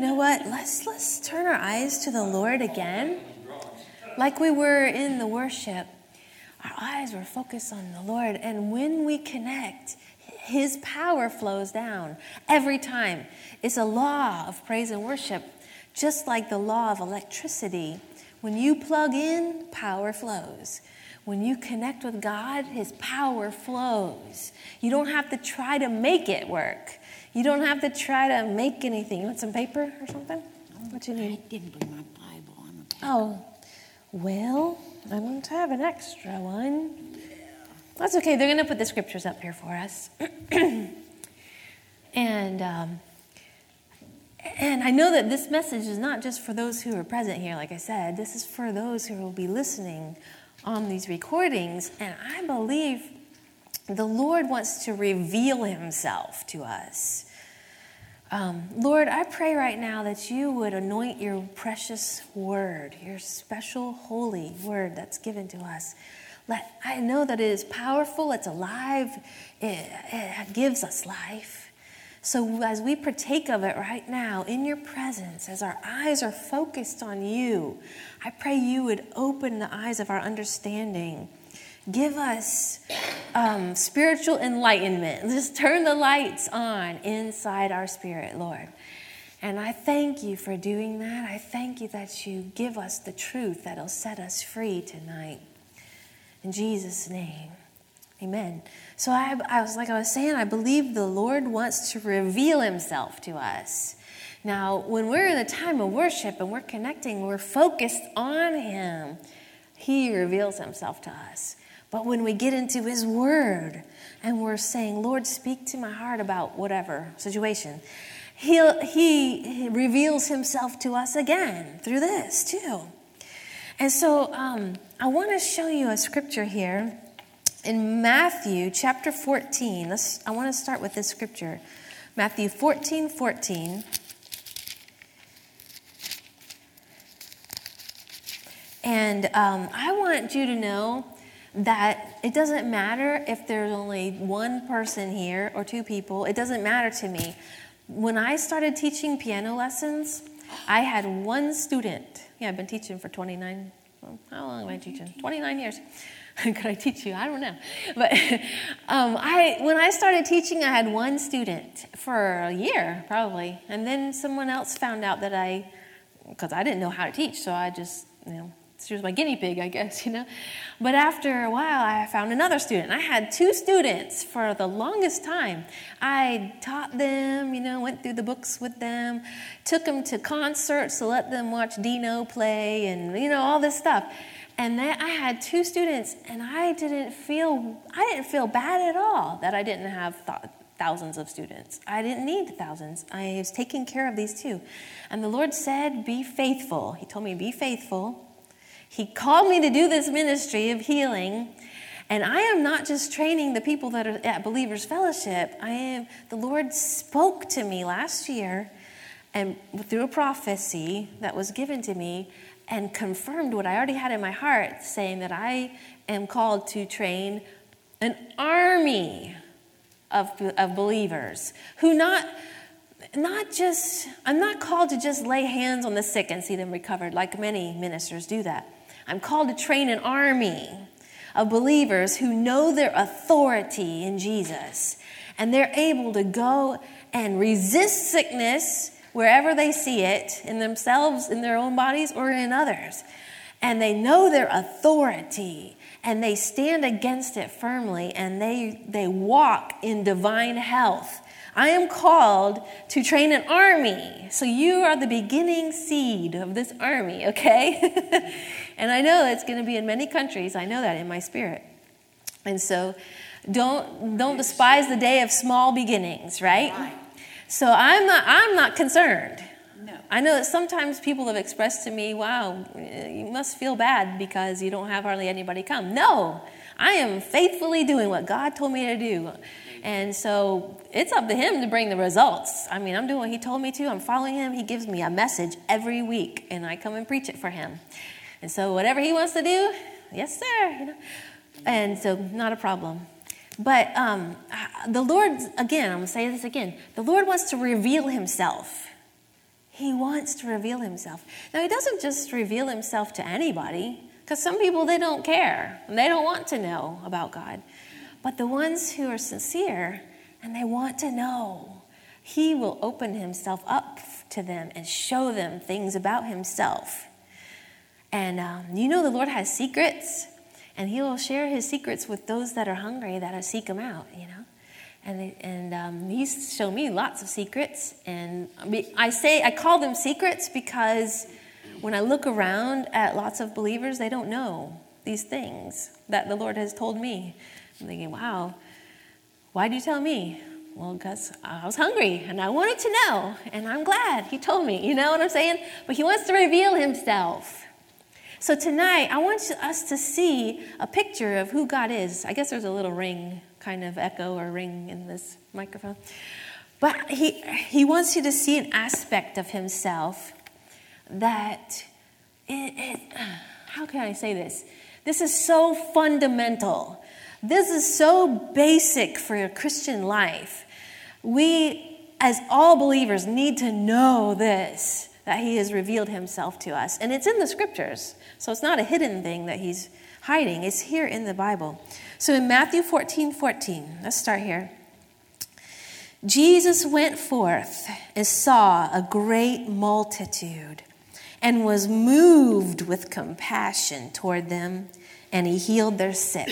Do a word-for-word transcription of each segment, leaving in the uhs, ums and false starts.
know what? Let's let's turn our eyes to the Lord again. Like we were in the worship, our eyes were focused on the Lord. And when we connect, His power flows down every time. It's a law of praise and worship, just like the law of electricity. When you plug in, power flows. When you connect with God, His power flows. You don't have to try to make it work. You don't have to try to make anything. You want some paper or something? What you need? I didn't bring my Bible. I'm a paper. Oh, well, I don't have an extra one. That's okay. They're going to put the scriptures up here for us. and um, and I know that this message is not just for those who are present here, like I said. This is for those who will be listening on these recordings. And I believe the Lord wants to reveal Himself to us. Um, Lord, I pray right now that you would anoint your precious word, your special holy word that's given to us. Let, I know that it is powerful, it's alive, it, it gives us life. So as we partake of it right now in your presence, as our eyes are focused on you, I pray you would open the eyes of our understanding. Give us um, spiritual enlightenment. Just turn the lights on inside our spirit, Lord. And I thank you for doing that. I thank you that you give us the truth that'll set us free tonight. In Jesus' name, amen. So I, I was like I was saying, I believe the Lord wants to reveal Himself to us. Now, when we're in a time of worship and we're connecting, we're focused on Him. He reveals Himself to us. But when we get into His Word and we're saying, Lord, speak to my heart about whatever situation, He'll, He, he reveals Himself to us again through this too. And so um, I want to show you a scripture here in Matthew chapter fourteen. Let's, I want to start with this scripture. Matthew fourteen fourteen. And um, I want you to know that it doesn't matter if there's only one person here or two people. It doesn't matter to me. When I started teaching piano lessons, I had one student. Yeah, I've been teaching for twenty-nine. Well, how long have I been teaching? twenty-nine years. Could I teach you? I don't know. But um, I, when I started teaching, I had one student for a year, probably. And then someone else found out that I, because I didn't know how to teach, so I just, you know, she was my guinea pig, I guess, you know. But after a while, I found another student. I had two students for the longest time. I taught them, you know, went through the books with them, took them to concerts to let them watch Dino play and, you know, all this stuff. And then I had two students, and I didn't feel, I didn't feel bad at all that I didn't have th- thousands of students. I didn't need thousands. I was taking care of these two. And the Lord said, be faithful. He told me, be faithful. He called me to do this ministry of healing, and I am not just training the people that are at Believers Fellowship. I am. The Lord spoke to me last year, and through a prophecy that was given to me, and confirmed what I already had in my heart, saying that I am called to train an army of of believers who not. Not just, I'm not called to just lay hands on the sick and see them recovered, like many ministers do that. I'm called to train an army of believers who know their authority in Jesus. And they're able to go and resist sickness wherever they see it, in themselves, in their own bodies, or in others. And they know their authority, and they stand against it firmly, and they, they walk in divine health. I am called to train an army. So you are the beginning seed of this army, okay? And I know it's going to be in many countries. I know that in my spirit. And so don't don't despise the day of small beginnings, right? right. So I'm not I'm not concerned. No. I know that sometimes people have expressed to me, wow, you must feel bad because you don't have hardly anybody come. No, I am faithfully doing what God told me to do. And so it's up to Him to bring the results. I mean, I'm doing what He told me to. I'm following Him. He gives me a message every week, and I come and preach it for Him. And so whatever He wants to do, yes, sir. You know? And so not a problem. But um, the Lord, again, I'm going to say this again. The Lord wants to reveal Himself. He wants to reveal himself. Now, he doesn't just reveal himself to anybody, because some people, they don't care. And they don't want to know about God. But the ones who are sincere and they want to know, he will open himself up to them and show them things about himself. And um, you know the Lord has secrets, and he will share his secrets with those that are hungry, that seek him out, you know. And and um, he's shown me lots of secrets. And I say, I call them secrets because when I look around at lots of believers, they don't know these things that the Lord has told me. I'm thinking, wow, why did you tell me? Well, because I was hungry and I wanted to know, and I'm glad he told me, you know what I'm saying? But he wants to reveal himself. So tonight, I want us to see a picture of who God is. I guess there's a little ring, kind of echo or ring in this microphone. But he he wants you to see an aspect of himself that, it, it, how can I say this? This is so fundamental. This is so basic for your Christian life. We, as all believers, need to know this, that he has revealed himself to us. And it's in the scriptures. So it's not a hidden thing that he's hiding. It's here in the Bible. So in Matthew fourteen fourteen, let's start here. Jesus went forth and saw a great multitude and was moved with compassion toward them, and he healed their sick.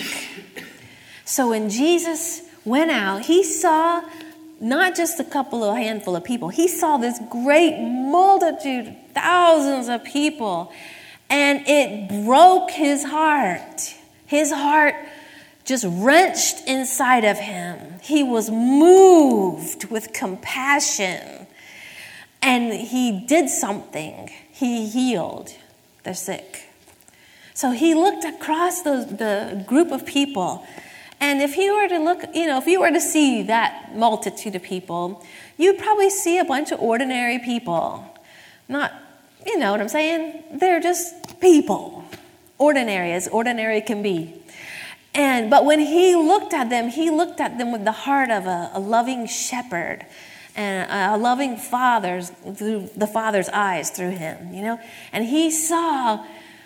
So when Jesus went out, he saw not just a couple of handful of people. He saw this great multitude, thousands of people, and it broke his heart. His heart just wrenched inside of him. He was moved with compassion, and he did something. He healed the sick. So he looked across the, the group of people. And if he were to look, you know, if you were to see that multitude of people, you'd probably see a bunch of ordinary people. Not, you know what I'm saying? They're just people. Ordinary, as ordinary can be. And but when he looked at them, he looked at them with the heart of a, a loving shepherd and a loving father through the father's eyes through him, you know? And he saw,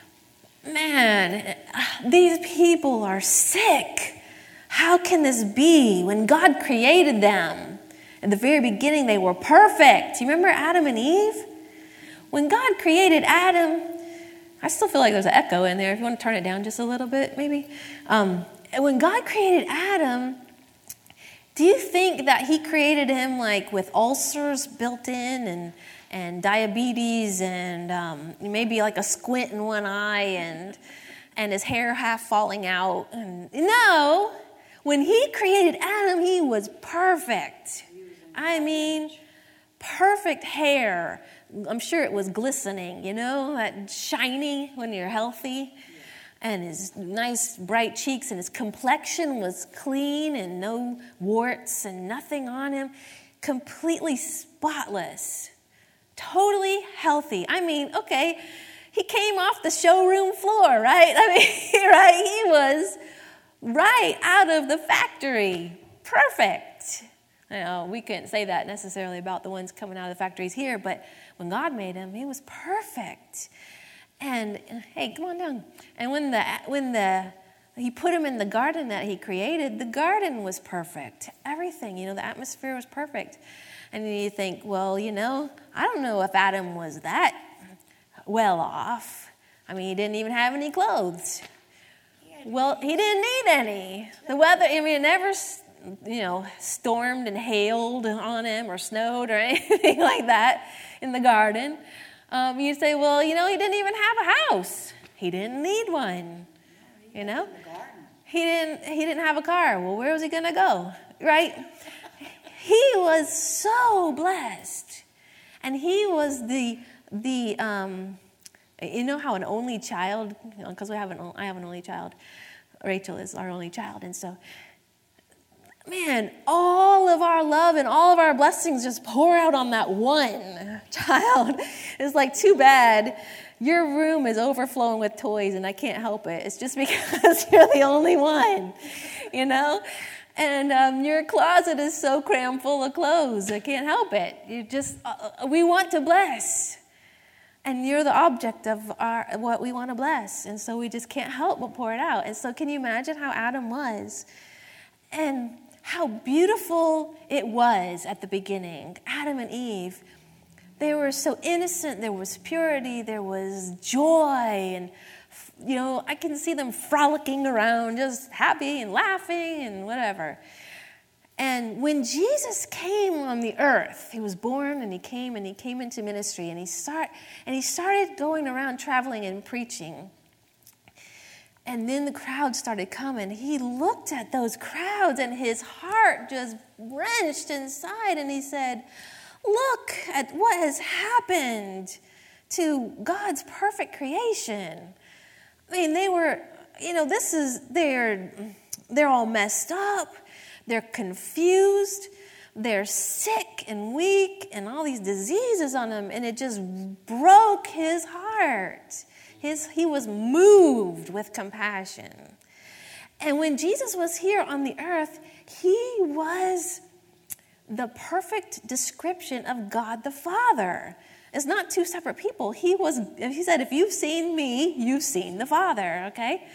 man, these people are sick. How can this be? When God created them, at the very beginning, they were perfect. You remember Adam and Eve? When God created Adam, I still feel like there's an echo in there. If you want to turn it down just a little bit, maybe. Um, when God created Adam, do you think that he created him like with ulcers built in and, and diabetes and um, maybe like a squint in one eye and, and his hair half falling out? And, no. When he created Adam, he was perfect. I mean, perfect hair. I'm sure it was glistening, you know, that shiny when you're healthy. And his nice bright cheeks, and his complexion was clean and no warts and nothing on him. Completely spotless. Totally healthy. I mean, okay, he came off the showroom floor, right? I mean, right? He was right out of the factory. Perfect. You know, we couldn't say that necessarily about the ones coming out of the factories here, but when God made him, he was perfect. And hey, come on down. And when the when the he put him in the garden that he created, the garden was perfect. Everything, you know, the atmosphere was perfect. And then you think, well, you know, I don't know if Adam was that well off. I mean, he didn't even have any clothes. Well, he didn't need any. The weather, I mean, it never, you know, stormed and hailed on him or snowed or anything like that in the garden. Um, you'd say, well, you know, he didn't even have a house. He didn't need one. You know, he didn't. He didn't have a car. Well, where was he going to go? Right? He was so blessed, and he was the the. Um, you know how an only child, because we have an I have an only child. Rachel is our only child, and so, man, all of our love and all of our blessings just pour out on that one child. It's like, too bad your room is overflowing with toys and I can't help it. It's just because you're the only one, you know? And um, your closet is so crammed full of clothes. I can't help it. You just, uh, we want to bless. And you're the object of our what we want to bless. And so we just can't help but pour it out. And so can you imagine how Adam was? And how beautiful it was at the beginning. Adam and Eve, they were so innocent. There was purity. There was joy. And, you know, I can see them frolicking around, just happy and laughing and whatever. And when Jesus came on the earth, he was born and he came and he came into ministry and he start and he started going around traveling and preaching. And then the crowd started coming. He looked at those crowds and his heart just wrenched inside and he said, look at what has happened to God's perfect creation. I mean, they were, you know, this is, they're, they're all messed up. They're confused. They're sick and weak and all these diseases on them. And it just broke his heart. His, he was moved with compassion. And when Jesus was here on the earth, he was the perfect description of God the Father. It's not two separate people. He was. He said, if you've seen me, you've seen the Father, okay?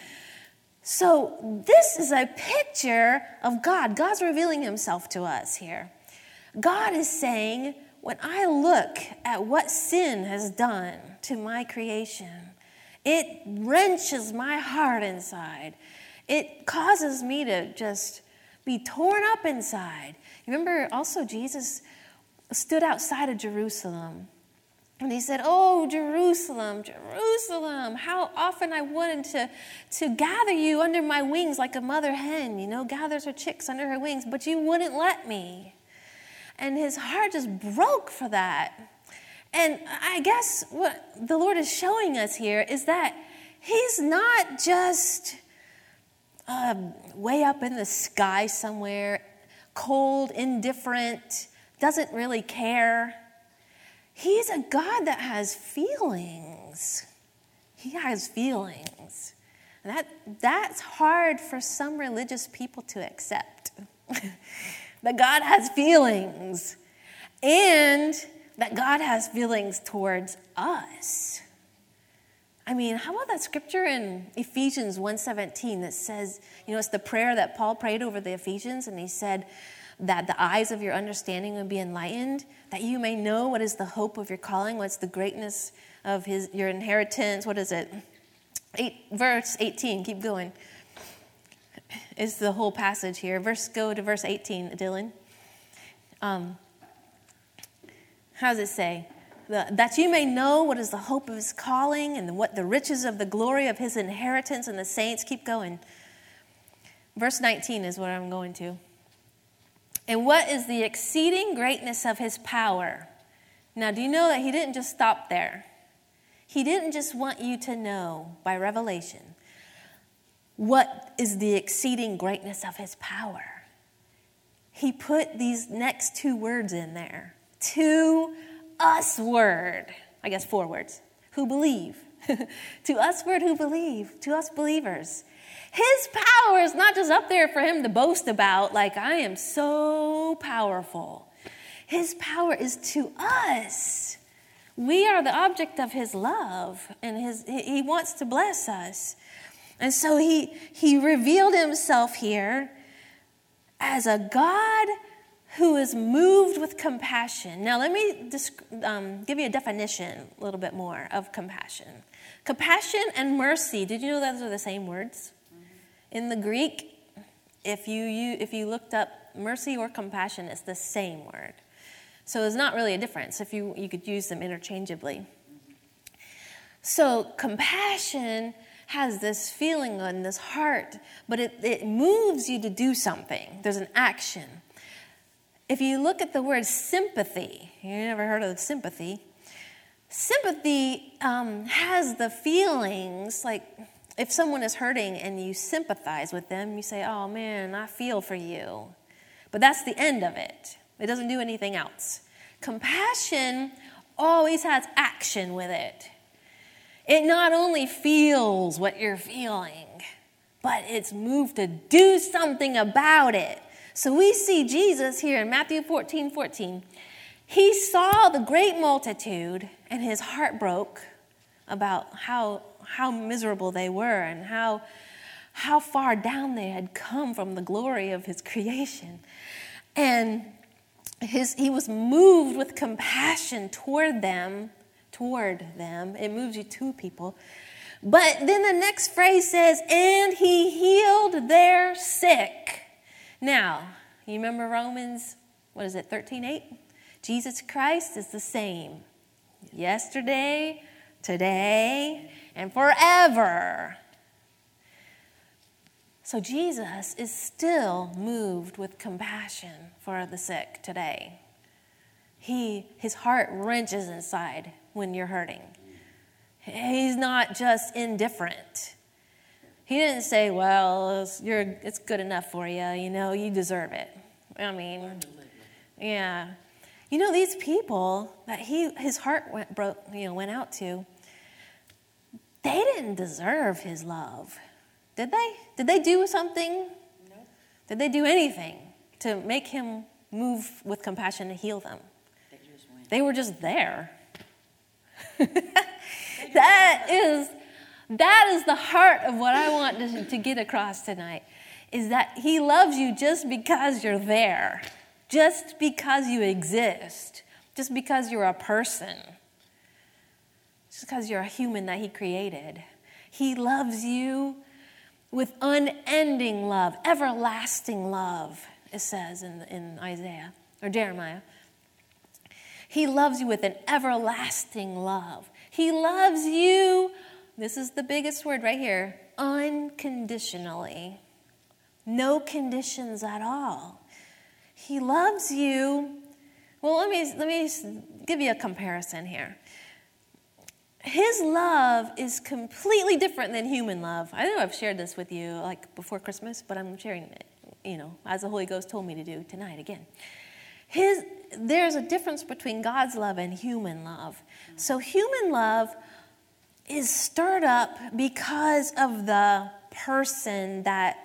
So this is a picture of God. God's revealing himself to us here. God is saying, when I look at what sin has done to my creation, it wrenches my heart inside. It causes me to just be torn up inside. Remember also Jesus stood outside of Jerusalem and he said, oh, Jerusalem, Jerusalem, how often I wanted to, to gather you under my wings like a mother hen, you know, gathers her chicks under her wings, but you wouldn't let me. And his heart just broke for that. And I guess what the Lord is showing us here is that he's not just uh, way up in the sky somewhere, cold, indifferent, doesn't really care. He's a God that has feelings. He has feelings. That, that's hard for some religious people to accept. That God has feelings. And that God has feelings towards us. I mean, how about that scripture in Ephesians one seventeen that says, you know, it's the prayer that Paul prayed over the Ephesians, and he said that the eyes of your understanding would be enlightened, that you may know what is the hope of your calling, what's the greatness of his your inheritance. What is it? Eight, verse eighteen, keep going. Is the whole passage here. Verse, go to verse eighteen, Dylan. Um, how does it say? The, that you may know what is the hope of his calling and what the riches of the glory of his inheritance in the saints. Keep going. Verse nineteen is what I'm going to. And what is the exceeding greatness of his power? Now, do you know that he didn't just stop there? He didn't just want you to know by revelation. What is the exceeding greatness of his power? He put these next two words in there. To us word. I guess four words. Who believe. To us word who believe. To us believers. His power is not just up there for him to boast about, like, I am so powerful. His power is to us. We are the object of his love, and his he wants to bless us. And so he, he revealed himself here as a God who is moved with compassion. Now, let me disc- um, give you a definition a little bit more of compassion. Compassion and mercy, did you know those are the same words? In the Greek, if you, you if you looked up mercy or compassion, it's the same word. So there's not really a difference if you, you could use them interchangeably. So compassion has this feeling on this heart, but it, it moves you to do something. There's an action. If you look at the word sympathy, you never heard of sympathy. Sympathy um, has the feelings, like if someone is hurting and you sympathize with them, you say, oh man, I feel for you. But that's the end of it. It doesn't do anything else. Compassion always has action with it. It not only feels what you're feeling, but it's moved to do something about it. So we see Jesus here in Matthew fourteen fourteen. He saw the great multitude and his heart broke about how, how miserable they were and how, how far down they had come from the glory of his creation. And his, he was moved with compassion toward them, toward them. It moves you to people. But then the next phrase says, and he healed their sick. Now, you remember Romans, what is it, thirteen eight? Jesus Christ is the same yesterday, today, and forever. So Jesus is still moved with compassion for the sick today. He, his heart wrenches inside when you're hurting. He's not just indifferent. He didn't say, well, it's, you're, it's good enough for you, you know, you deserve it. I mean, yeah. You know, these people that he his heart went broke, you know, went out to, they didn't deserve his love. Did they? Did they do something? No. Did they do anything to make him move with compassion to heal them? They just went. They were just there. that is that is the heart of what I want to, to get across tonight, is that he loves you just because you're there. Just because you exist, just because you're a person, just because you're a human that he created. He loves you with unending love, everlasting love, it says in, in Isaiah or Jeremiah. He loves you with an everlasting love. He loves you, this is the biggest word right here, unconditionally. No conditions at all. He loves you. Well, let me let me give you a comparison here. His love is completely different than human love. I know I've shared this with you like before Christmas, but I'm sharing it, you know, as the Holy Ghost told me to do tonight again. His there's a difference between God's love and human love. So human love is stirred up because of the person that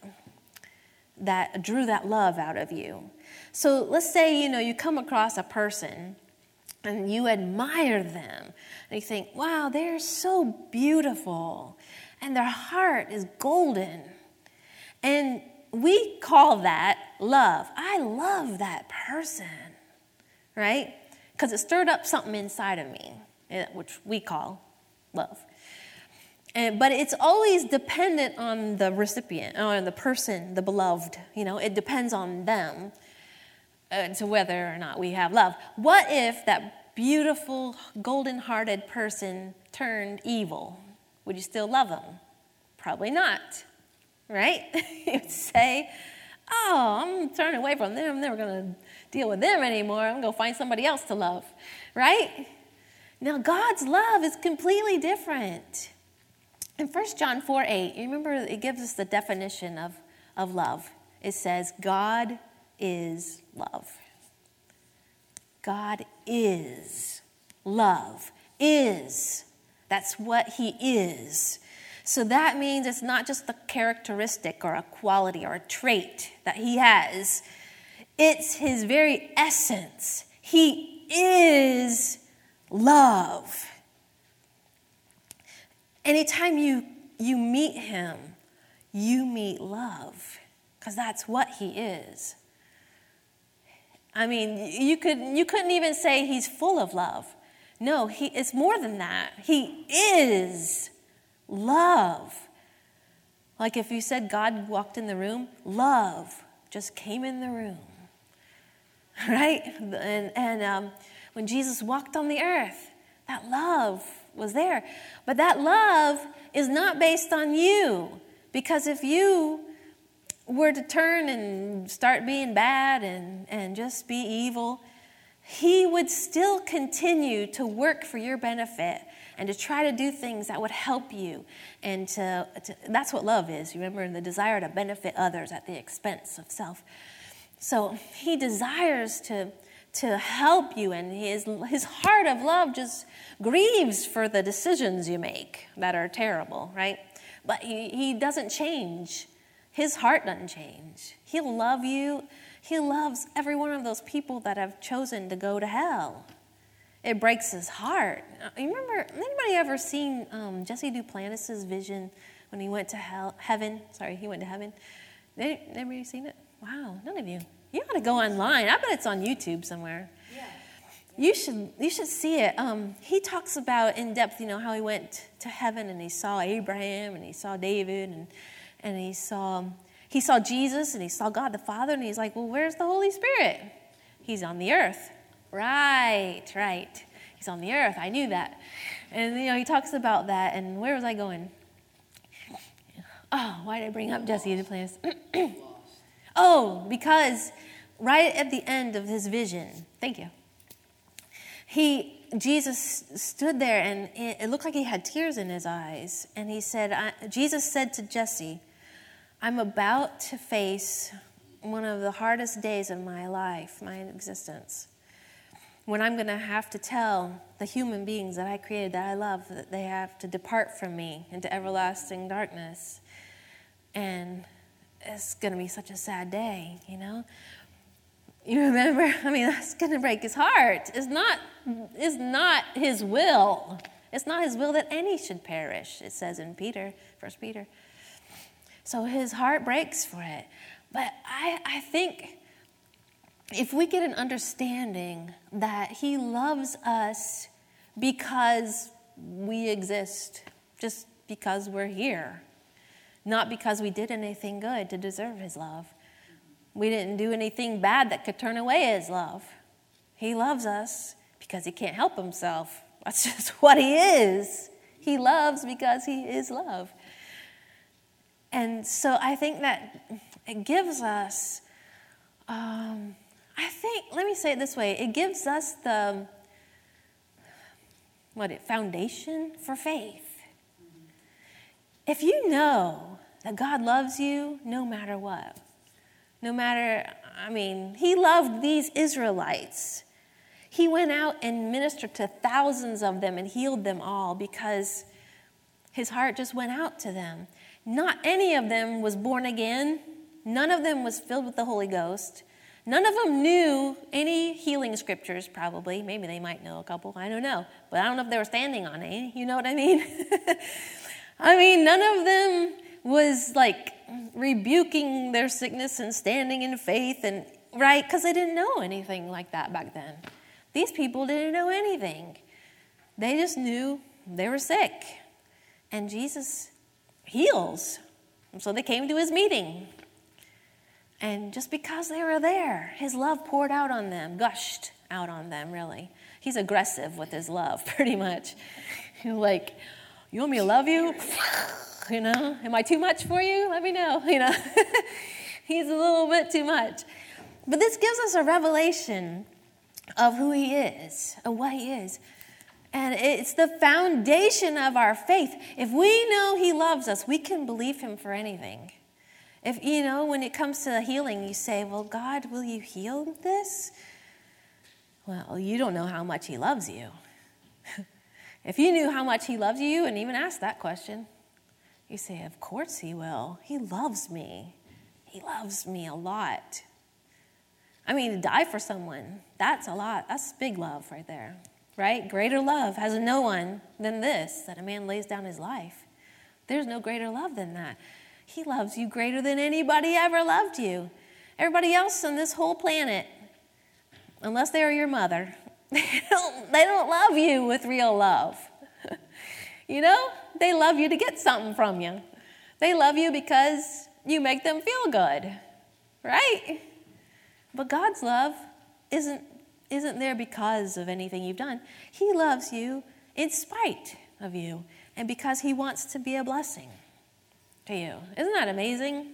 that drew that love out of you. So let's say, you know, you come across a person and you admire them and you think, wow, they're so beautiful and their heart is golden. And we call that love. I love that person, right? Because it stirred up something inside of me, which we call love. And, but it's always dependent on the recipient, or the person, the beloved. You know, it depends on them uh, to whether or not we have love. What if that beautiful, golden-hearted person turned evil? Would you still love them? Probably not, right? You'd say, oh, I'm turning away from them. I'm never going to deal with them anymore. I'm going to find somebody else to love, right? Now, God's love is completely different. In First John four eight, you remember it gives us the definition of, of love. It says, God is love. God is love. Is. That's what he is. So that means it's not just a characteristic or a quality or a trait that he has. It's his very essence. He is love. Anytime you, you meet him, you meet love, because that's what he is. I mean, you could you couldn't even say he's full of love. No, he it's more than that. He is love. Like if you said God walked in the room, love just came in the room, right? And and um, when Jesus walked on the earth, that love was there. But that love is not based on you. Because if you were to turn and start being bad and, and just be evil, he would still continue to work for your benefit and to try to do things that would help you. And to, to that's what love is. You remember, the desire to benefit others at the expense of self. So he desires to to help you, and his his heart of love just grieves for the decisions you make that are terrible, right? But he, he doesn't change. His heart doesn't change. He'll love you. He loves every one of those people that have chosen to go to hell. It breaks his heart. You remember, anybody ever seen um, Jesse Duplantis' vision when he went to hell, heaven? Sorry, he went to heaven. Anybody seen it? Wow, none of you. You ought to go online. I bet it's on YouTube somewhere. Yeah. You should you should see it. Um, he talks about in depth, you know, how he went to heaven and he saw Abraham and he saw David and and he saw he saw Jesus and he saw God the Father, and he's like, well, where's the Holy Spirit? He's on the earth. Right, right. He's on the earth. I knew that. And you know, he talks about that. And where was I going? Oh, why did I bring up Jesse Duplantis? Oh, because right at the end of his vision, thank you, he, Jesus stood there and it, it looked like he had tears in his eyes. And he said, I, Jesus said to Jesse, I'm about to face one of the hardest days of my life, my existence, when I'm going to have to tell the human beings that I created, that I love, that they have to depart from me into everlasting darkness. And it's going to be such a sad day, you know? You remember? I mean, that's going to break his heart. It's not, it's not his will. It's not his will that any should perish, it says in Peter, First Peter. So his heart breaks for it. But I, I think if we get an understanding that he loves us because we exist, just because we're here, not because we did anything good to deserve his love. We didn't do anything bad that could turn away his love. He loves us because he can't help himself. That's just what he is. He loves because he is love. And so I think that it gives us, um, I think, let me say it this way. It gives us the, what, it, foundation for faith. If you know that God loves you no matter what, no matter, I mean, he loved these Israelites. He went out and ministered to thousands of them and healed them all because his heart just went out to them. Not any of them was born again. None of them was filled with the Holy Ghost. None of them knew any healing scriptures, probably. Maybe they might know a couple. I don't know. But I don't know if they were standing on any. You know what I mean? I mean, none of them was like rebuking their sickness and standing in faith, and right? Because they didn't know anything like that back then. These people didn't know anything. They just knew they were sick. And Jesus heals. And so they came to his meeting. And just because they were there, his love poured out on them, gushed out on them, really. He's aggressive with his love, pretty much. He's like, you want me to love you? You know, am I too much for you? Let me know, you know. He's a little bit too much. But this gives us a revelation of who he is, of what he is. And it's the foundation of our faith. If we know he loves us, we can believe him for anything. If, you know, when it comes to healing, you say, well, God, will you heal this? Well, you don't know how much he loves you. If you knew how much he loves you and even asked that question, you say, of course he will. He loves me. He loves me a lot. I mean, to die for someone, that's a lot. That's big love right there, right? Greater love has no one than this, that a man lays down his life. There's no greater love than that. He loves you greater than anybody ever loved you. Everybody else on this whole planet, unless they are your mother, they don't, they don't love you with real love. You know, they love you to get something from you. They love you because you make them feel good, right? But God's love isn't, isn't there because of anything you've done. He loves you in spite of you and because he wants to be a blessing to you. Isn't that amazing?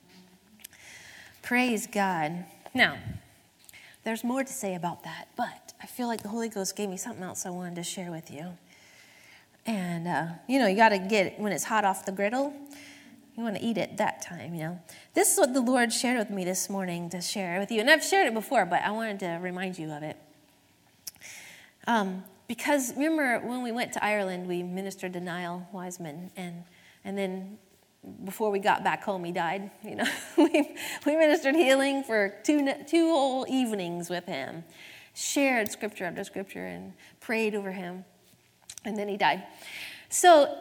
Praise God. Now, there's more to say about that, but I feel like the Holy Ghost gave me something else I wanted to share with you. And, uh, you know, you got to get it when it's hot off the griddle. You want to eat it that time, you know. This is what the Lord shared with me this morning to share with you. And I've shared it before, but I wanted to remind you of it. Um, because remember when we went to Ireland, we ministered to Niall Wiseman. And, and then before we got back home, he died. You know, we, we ministered healing for two, two whole evenings with him, shared scripture after scripture, and prayed over him. And then he died. So,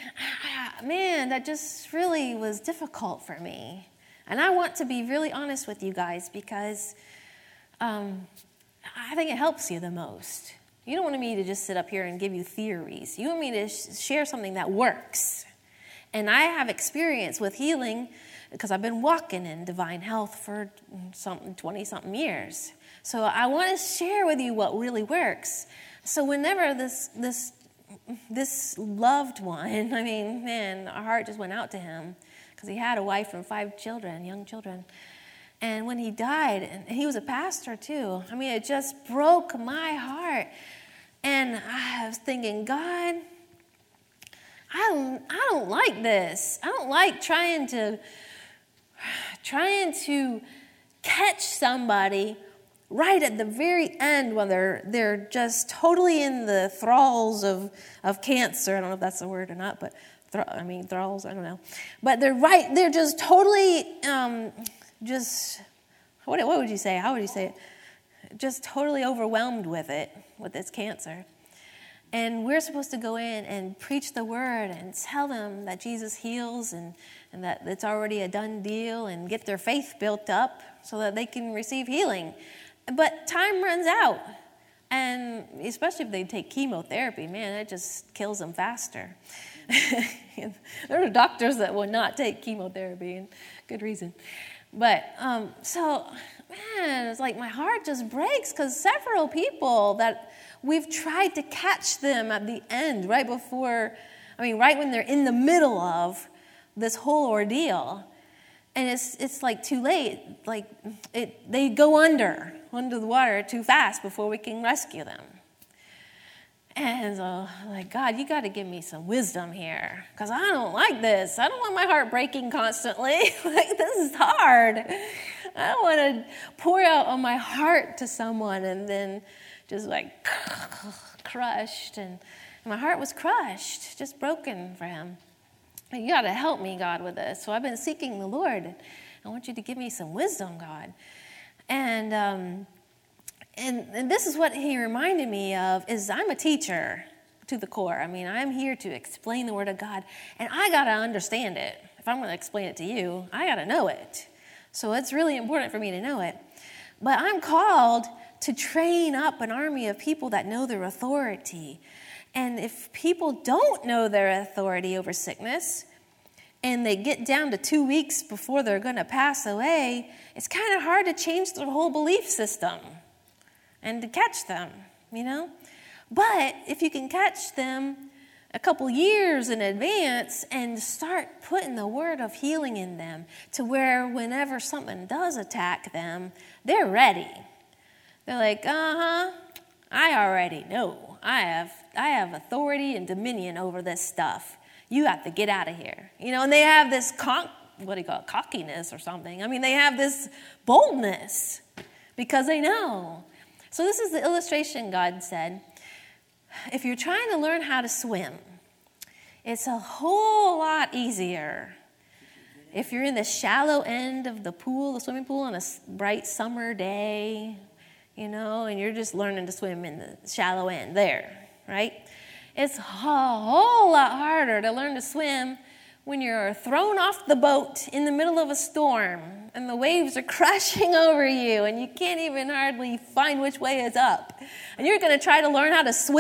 man, that just really was difficult for me. And I want to be really honest with you guys because um, I think it helps you the most. You don't want me to just sit up here and give you theories. You want me to sh- share something that works. And I have experience with healing because I've been walking in divine health for something twenty-something years. So I want to share with you what really works. So whenever this this this loved one, I mean, man, our heart just went out to him because he had a wife and five children, young children. And when he died, and he was a pastor too, I mean, it just broke my heart. And I was thinking, God, I don't, I don't like this. I don't like trying to, trying to catch somebody right at the very end when they're they're just totally in the thralls of, of cancer. I don't know if that's the word or not, but thr- I mean thralls. I don't know, but they're right. They're just totally um, just what what would you say? How would you say it? Just totally overwhelmed with it, with this cancer. And we're supposed to go in and preach the word and tell them that Jesus heals and, and that it's already a done deal and get their faith built up so that they can receive healing. But time runs out. And especially if they take chemotherapy, man, it just kills them faster. There are doctors that will not take chemotherapy, and good reason. But um, so, man, it's like my heart just breaks because several people that we've tried to catch them at the end, right before, I mean, right when they're in the middle of this whole ordeal. And it's it's like too late. Like it, they go under, under the water too fast before we can rescue them. And so, like, God, you got to give me some wisdom here because I don't like this. I don't want my heart breaking constantly. Like, this is hard. I don't want to pour out on my heart to someone and then just like crushed. And my heart was crushed, just broken for him. You got to help me, God, with this. So I've been seeking the Lord. I want you to give me some wisdom, God. And um, and, and this is what he reminded me of, is I'm a teacher to the core. I mean, I'm here to explain the Word of God, and I got to understand it. If I'm going to explain it to you, I got to know it. So it's really important for me to know it. But I'm called to train up an army of people that know their authority. And if people don't know their authority over sickness, and they get down to two weeks before they're going to pass away, it's kind of hard to change their whole belief system and to catch them, you know? But if you can catch them a couple years in advance and start putting the word of healing in them to where whenever something does attack them, they're ready. They're like, uh-huh, I already know. I have I have authority and dominion over this stuff. You have to get out of here. You know, and they have this, con- what do you call it, cockiness or something. I mean, they have this boldness because they know. So this is the illustration God said. If you're trying to learn how to swim, it's a whole lot easier if you're in the shallow end of the pool, the swimming pool, on a bright summer day, you know, and you're just learning to swim in the shallow end there, right? It's a whole lot harder to learn to swim when you're thrown off the boat in the middle of a storm and the waves are crashing over you and you can't even hardly find which way is up. And you're going to try to learn how to swim,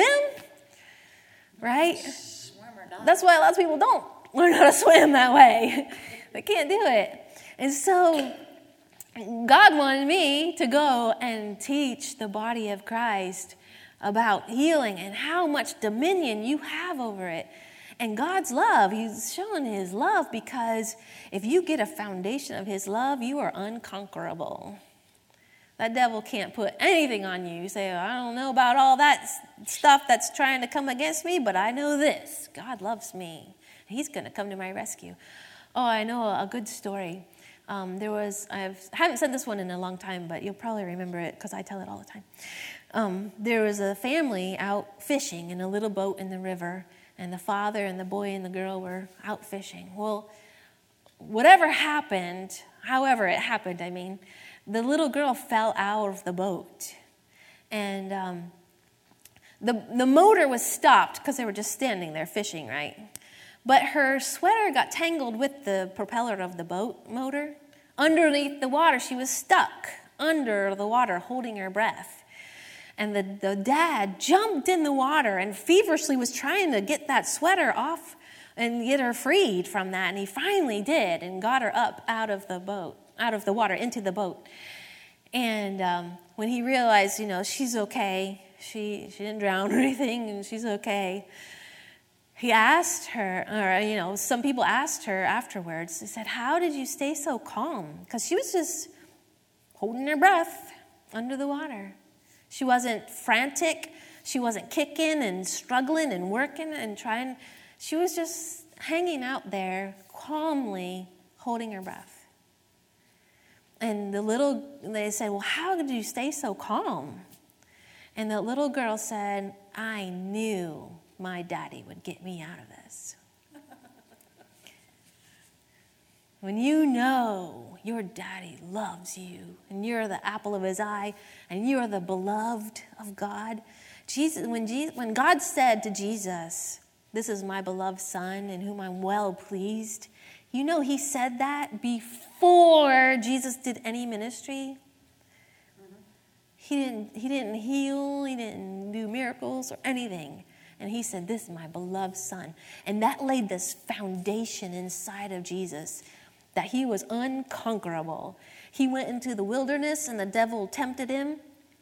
right? That's why lots of people don't learn how to swim that way. They can't do it. And so God wanted me to go and teach the body of Christ about healing and how much dominion you have over it. And God's love, he's showing his love because if you get a foundation of his love, you are unconquerable. That devil can't put anything on you. You say, I don't know about all that stuff that's trying to come against me, but I know this. God loves me. He's going to come to my rescue. Oh, I know a good story. Um, there was, I've, I haven't said this one in a long time, but you'll probably remember it because I tell it all the time. Um, there was a family out fishing in a little boat in the river, and the father and the boy and the girl were out fishing. Well, whatever happened, however it happened, I mean, the little girl fell out of the boat. And um, the, the motor was stopped because they were just standing there fishing, right? But her sweater got tangled with the propeller of the boat motor. Underneath the water, she was stuck under the water, holding her breath. And the, the dad jumped in the water and feverishly was trying to get that sweater off and get her freed from that. And he finally did and got her up out of the boat, out of the water, into the boat. And um, when he realized, you know, she's okay, she, she didn't drown or anything, and she's okay, he asked her, or, you know, some people asked her afterwards, they said, how did you stay so calm? Because she was just holding her breath under the water. She wasn't frantic. She wasn't kicking and struggling and working and trying. She was just hanging out there calmly holding her breath. And the little, they said, well, how did you stay so calm? And the little girl said, I knew my daddy would get me out of this. When you know your daddy loves you and you're the apple of his eye and you are the beloved of God. Jesus, when, Jesus, when God said to Jesus, this is my beloved son in whom I'm well pleased, you know he said that before Jesus did any ministry. He didn't, he didn't heal, he didn't do miracles or anything. And he said, this is my beloved son. And that laid this foundation inside of Jesus that he was unconquerable. He went into the wilderness and the devil tempted him.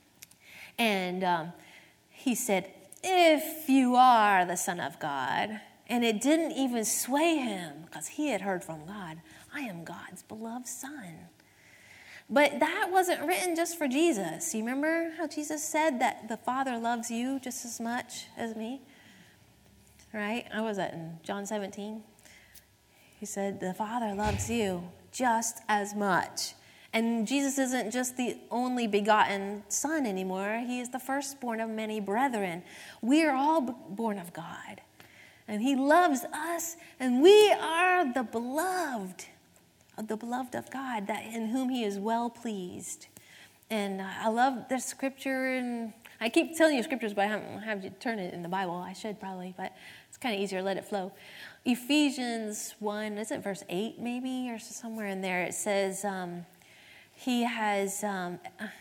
And um, he said, if you are the Son of God. And it didn't even sway him because he had heard from God. I am God's beloved son. But that wasn't written just for Jesus. You remember how Jesus said that the Father loves you just as much as me? Right? I was that in John seventeen. He said, the Father loves you just as much. And Jesus isn't just the only begotten Son anymore. He is the firstborn of many brethren. We are all born of God. And he loves us, and we are the beloved, the beloved of God, that in whom he is well pleased. And I love the scripture, and I keep telling you scriptures, but I haven't have you turn it in the Bible. I should probably, but it's kind of easier to let it flow. Ephesians one, is it verse eight maybe, or somewhere in there? It says, um, he has, um,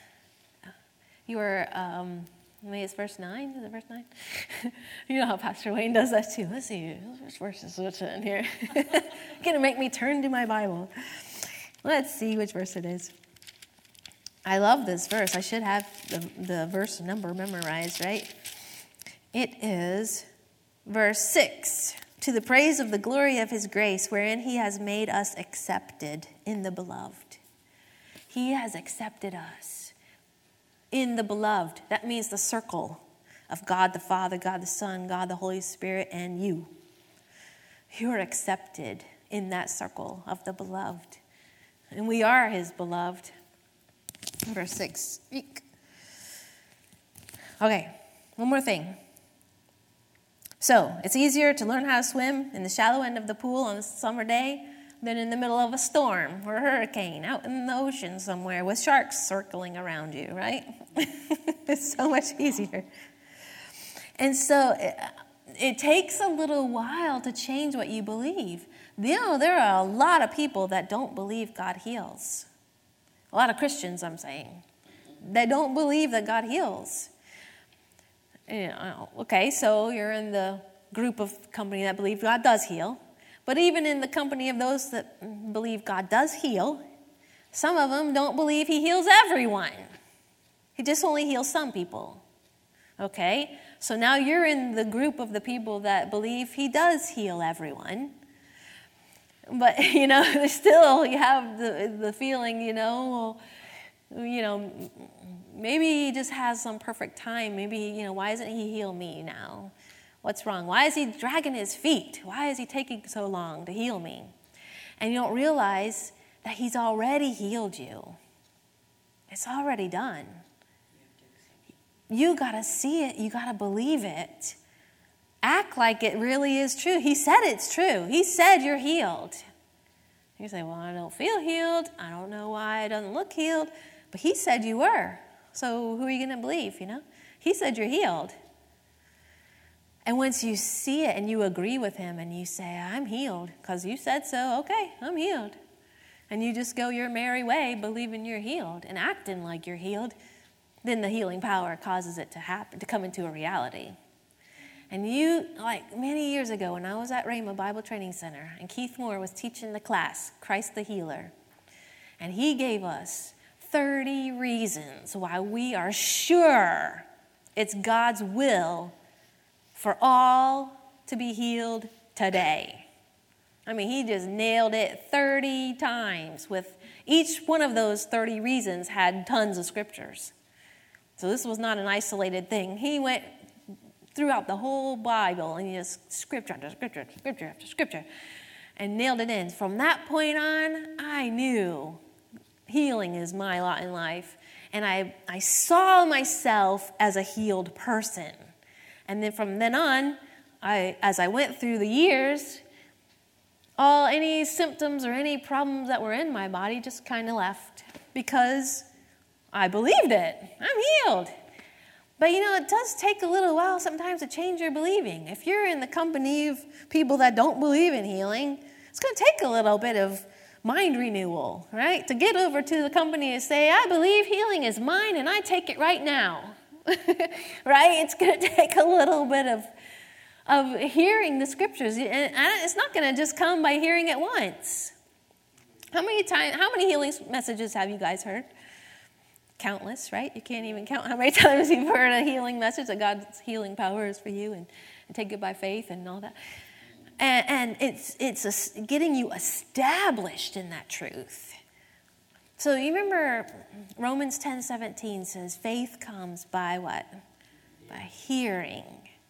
you are, um, maybe it's verse nine, is it verse nine? You know how Pastor Wayne does that too. Let's see, which verse is what's in here? Gonna make me turn to my Bible. Let's see which verse it is. I love this verse. I should have the, the verse number memorized, right? It is verse six. To the praise of the glory of his grace, wherein he has made us accepted in the beloved. He has accepted us in the beloved. That means the circle of God the Father, God the Son, God the Holy Spirit, and you. You are accepted in that circle of the beloved. And we are his beloved. Verse six. Okay, one more thing. So, it's easier to learn how to swim in the shallow end of the pool on a summer day than in the middle of a storm or a hurricane out in the ocean somewhere with sharks circling around you, right? It's so much easier. And so, it, it takes a little while to change what you believe. You know, there are a lot of people that don't believe God heals. A lot of Christians, I'm saying. They don't believe that God heals. You know, okay, so you're in the group of company that believe God does heal. But even in the company of those that believe God does heal, some of them don't believe he heals everyone. He just only heals some people. Okay, so now you're in the group of the people that believe he does heal everyone. But, you know, still you have the, the feeling, you know, well, you know, maybe he just has some perfect time. Maybe, you know, why doesn't he heal me now? What's wrong? Why is he dragging his feet? Why is he taking so long to heal me? And you don't realize that he's already healed you. It's already done. You got to see it. You got to believe it. Act like it really is true. He said it's true. He said you're healed. You say, well, I don't feel healed. I don't know why it doesn't look healed. But he said you were. So who are you going to believe, you know? He said you're healed. And once you see it and you agree with him and you say, I'm healed because you said so, okay, I'm healed. And you just go your merry way believing you're healed and acting like you're healed, then the healing power causes it to happen, to come into a reality. And you, like many years ago when I was at Rhema Bible Training Center and Keith Moore was teaching the class, Christ the Healer, and he gave us thirty reasons why we are sure it's God's will for all to be healed today. I mean, he just nailed it thirty times with each one of those thirty reasons had tons of scriptures. So this was not an isolated thing. He went throughout the whole Bible and just scripture after scripture, scripture after scripture, and nailed it in. From that point on, I knew healing is my lot in life. And I, I saw myself as a healed person. And then from then on, I, as I went through the years, all any symptoms or any problems that were in my body just kind of left because I believed it. I'm healed. But, you know, it does take a little while sometimes to change your believing. If you're in the company of people that don't believe in healing, it's going to take a little bit of mind renewal, right? To get over to the company and say, I believe healing is mine and I take it right now, right? It's going to take a little bit of, of hearing the scriptures. And it's not going to just come by hearing it once. How many times, how many healing messages have you guys heard? Countless, right? You can't even count how many times you've heard a healing message that God's healing power is for you and, and take it by faith and all that. And, and it's it's a, getting you established in that truth. So you remember Romans ten seventeen says, faith comes by what? By hearing.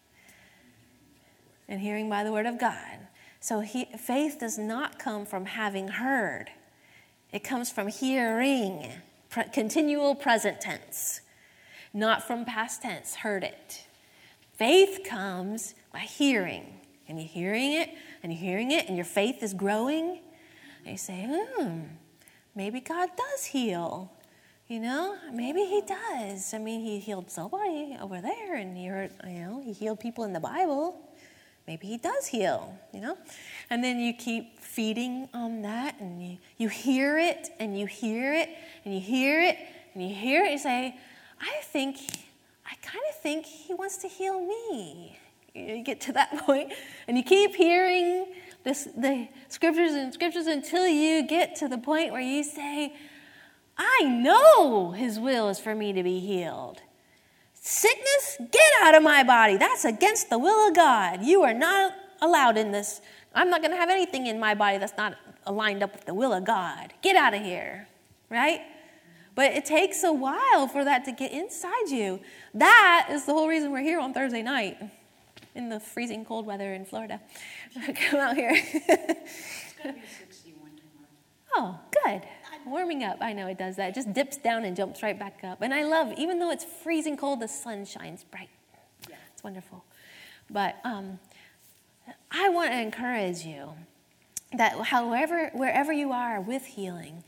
And hearing by the word of God. So he, faith does not come from having heard. It comes from hearing. Pre- continual present tense. Not from past tense, heard it. Faith comes by hearing. And you're hearing it, and you're hearing it, and your faith is growing. And you say, hmm, maybe God does heal. You know, maybe he does. I mean, he healed somebody over there, and he heard, you know, he healed people in the Bible. Maybe he does heal, you know. And then you keep feeding on that, and you, you hear it, and you hear it, and you hear it, and you hear it. You say, I think, I kind of think he wants to heal me. You get to that point, and you keep hearing this, the scriptures and scriptures until you get to the point where you say, I know his will is for me to be healed. Sickness, get out of my body. That's against the will of God. You are not allowed in this. I'm not going to have anything in my body that's not aligned up with the will of God. Get out of here, right? But it takes a while for that to get inside you. That is the whole reason we're here on Thursday night in the freezing cold weather in Florida. Come out here. It's going to be sixty-one tomorrow. Oh, good. Warming up. I know it does that. It just dips down and jumps right back up. And I love, even though it's freezing cold, the sun shines bright. Yeah. It's wonderful. But um, I want to encourage you that however, wherever you are with healing,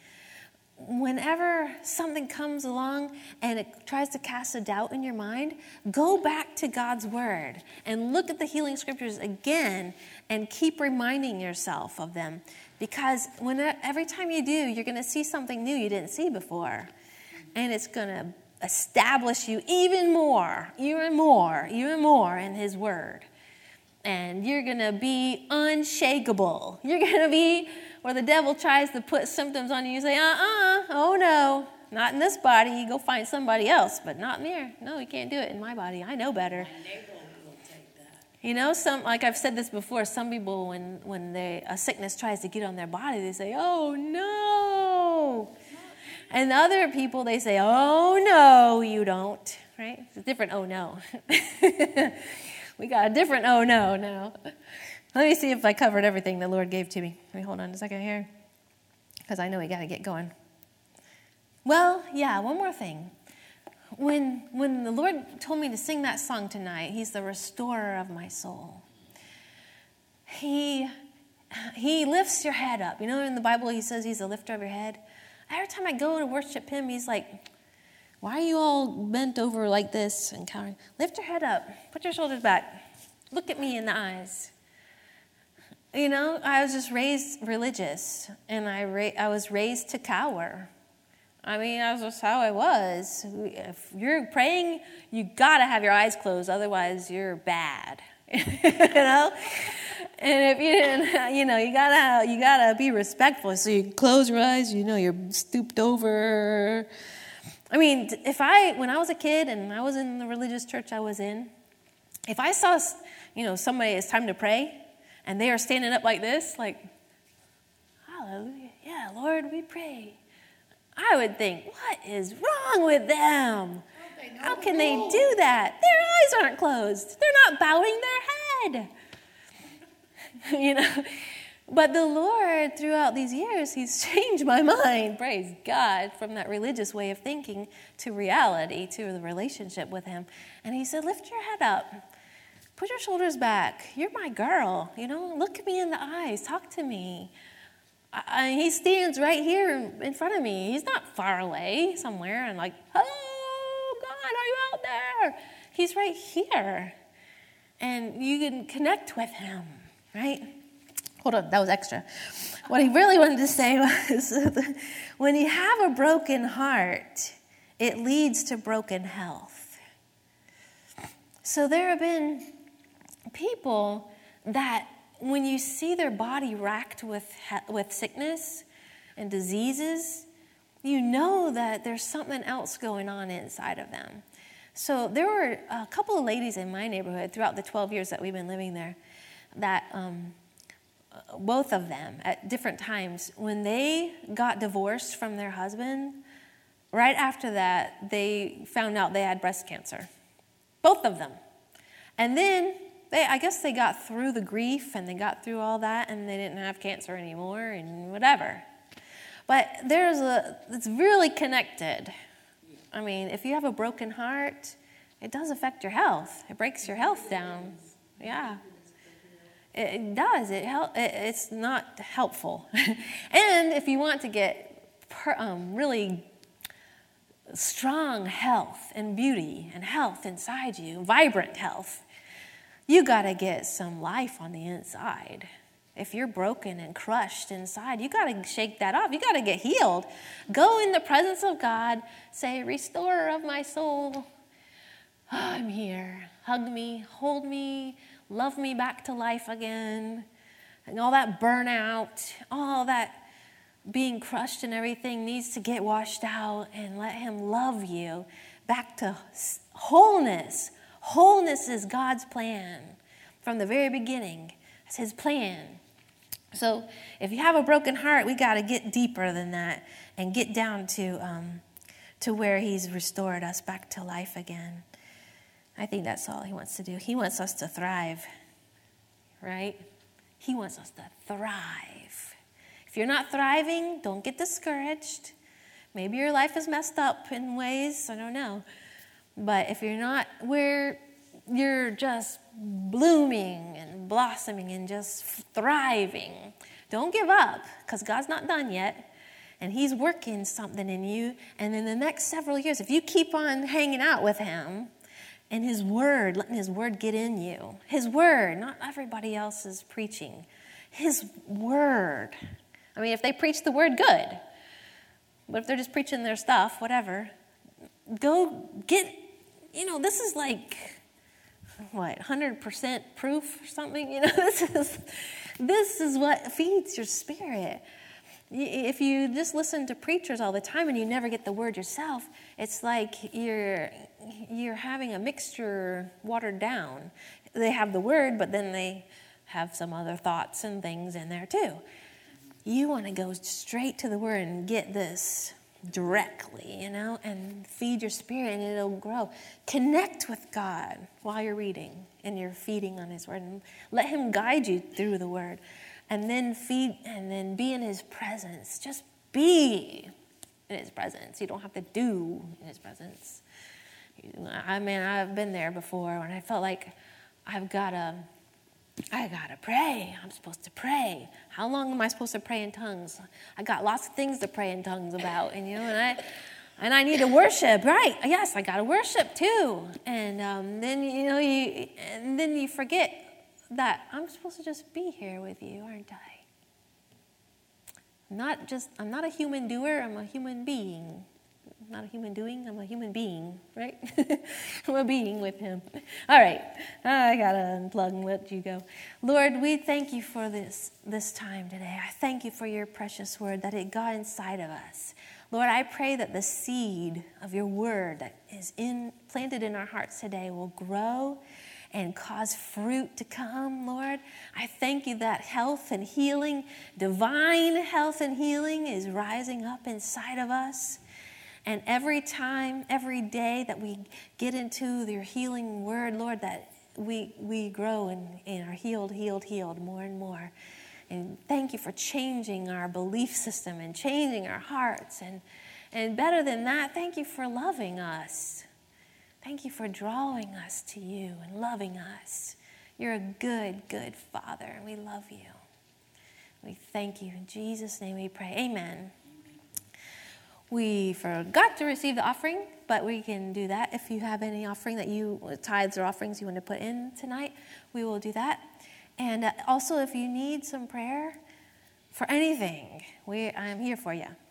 whenever something comes along and it tries to cast a doubt in your mind, go back to God's word and look at the healing scriptures again and keep reminding yourself of them. Because when every time you do, you're going to see something new you didn't see before. And it's going to establish you even more, even more, even more in his word. And you're going to be unshakable. You're going to be where the devil tries to put symptoms on you. You say, uh-uh, oh no, not in this body. You go find somebody else, but not in there. No, you can't do it in my body. I know better. My neighbor will take that. You know, some like I've said this before, some people, when, when they, a sickness tries to get on their body, they say, oh no. And other people, they say, oh no, you don't, right? It's a different oh no. We got a different oh no now. Let me see if I covered everything the Lord gave to me. Let me hold on a second here, because I know we got to get going. Well, yeah, one more thing. When when the Lord told me to sing that song tonight, he's the restorer of my soul. He he lifts your head up. You know, in the Bible, he says he's a lifter of your head. Every time I go to worship him, he's like, why are you all bent over like this and cowering? Lift your head up. Put your shoulders back. Look at me in the eyes. You know, I was just raised religious, and I ra- I was raised to cower. I mean, that's just how I was. If you're praying, you got to have your eyes closed, otherwise you're bad. You know? And if you didn't, you know, you gotta you gotta be respectful. So you close your eyes, you know, you're stooped over. I mean, if I, when I was a kid and I was in the religious church I was in, if I saw, you know, somebody, it's time to pray, and they are standing up like this, like, hallelujah, yeah, Lord, we pray. I would think, what is wrong with them? How can they do that? Their eyes aren't closed. They're not bowing their head. You know, but the Lord, throughout these years, he's changed my mind, praise God, from that religious way of thinking to reality, to the relationship with him. And he said, lift your head up. Put your shoulders back. You're my girl. You know, look at me in the eyes. Talk to me. I, I, he stands right here in front of me. He's not far away somewhere and like, oh, God, are you out there? He's right here. And you can connect with him, right? Hold on, that was extra. What he really wanted to say was, when you have a broken heart, it leads to broken health. So there have been people that when you see their body racked with with sickness and diseases, you know that there's something else going on inside of them. So there were a couple of ladies in my neighborhood throughout the twelve years that we've been living there that um, both of them at different times, when they got divorced from their husband, right after that, they found out they had breast cancer. Both of them. And then, they, I guess they got through the grief and they got through all that and they didn't have cancer anymore and whatever. But there's a, it's really connected. I mean, if you have a broken heart, it does affect your health. It breaks your health down. Yeah. It does. It help. It's not helpful. And if you want to get per, um, really strong health and beauty and health inside you, vibrant health, you got to get some life on the inside. If you're broken and crushed inside, you got to shake that off. You got to get healed. Go in the presence of God. Say, restorer of my soul, oh, I'm here. Hug me, hold me, love me back to life again. And all that burnout, all that being crushed and everything needs to get washed out, and let him love you back to wholeness. Wholeness is God's plan from the very beginning. It's his plan. So if you have a broken heart, we got to get deeper than that and get down to um, to where he's restored us back to life again. I think that's all he wants to do. He wants us to thrive, right? He wants us to thrive. If you're not thriving, don't get discouraged. Maybe your life is messed up in ways, I don't know. But if you're not where you're just blooming and blossoming and just thriving, don't give up, because God's not done yet. And he's working something in you. And in the next several years, if you keep on hanging out with him and his word, letting his word get in you, his word, not everybody else's preaching, his word. I mean, if they preach the word, good. But if they're just preaching their stuff, whatever, go get, you know, this is like, what, one hundred percent proof or something? You know, this is, this is what feeds your spirit. If you just listen to preachers all the time and you never get the word yourself, it's like you're you're having a mixture watered down. They have the word, but then they have some other thoughts and things in there too. You want to go straight to the word and get this directly, you know, and feed your spirit and it'll grow. Connect with God while you're reading and you're feeding on his word, and let him guide you through the word. And then feed, and then be in his presence. Just be in his presence. You don't have to do in his presence. I mean, I've been there before when I felt like I've got to I gotta pray. I'm supposed to pray. How long am I supposed to pray in tongues? I got lots of things to pray in tongues about, and you know, and I and I need to worship, right? Yes, I gotta worship too. And um, then you know, you and then you forget that I'm supposed to just be here with you, aren't I? I'm not just I'm not a human doer. I'm a human being. I'm not a human doing, I'm a human being, right? I'm a being with him. All right, I got to unplug and let you go. Lord, we thank you for this, this time today. I thank you for your precious word, that it got inside of us. Lord, I pray that the seed of your word that is in, planted in our hearts today will grow and cause fruit to come, Lord. I thank you that health and healing, divine health and healing is rising up inside of us. And every time, every day that we get into your healing word, Lord, that we we grow and, and are healed, healed, healed more and more. And thank you for changing our belief system and changing our hearts. And, and better than that, thank you for loving us. Thank you for drawing us to you and loving us. You're a good, good Father, and we love you. We thank you. In Jesus' name we pray. Amen. We forgot to receive the offering, but we can do that. If you have any offering that you, tithes or offerings you want to put in tonight, we will do that. And uh, also, if you need some prayer for anything, we I'm here for you.